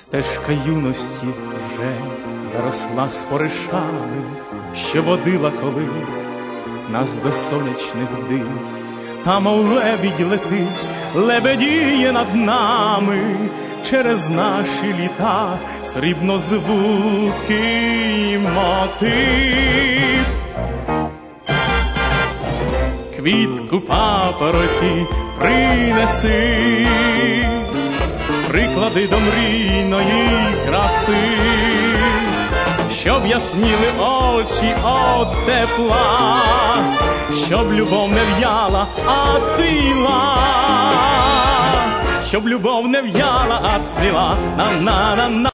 Стежка юності вже заросла споришами, що водила колись нас до сонячних див. Та мов лебідь летить, лебедіє над нами, через наші літа срібнозвукий мотив. Квітку папороті принеси, приклади до мрійної краси, щоб ясніли очі от тепла, щоб любов не в'яла, а цвіла, щоб любов не в'яла, а цвіла. На-на-на-на.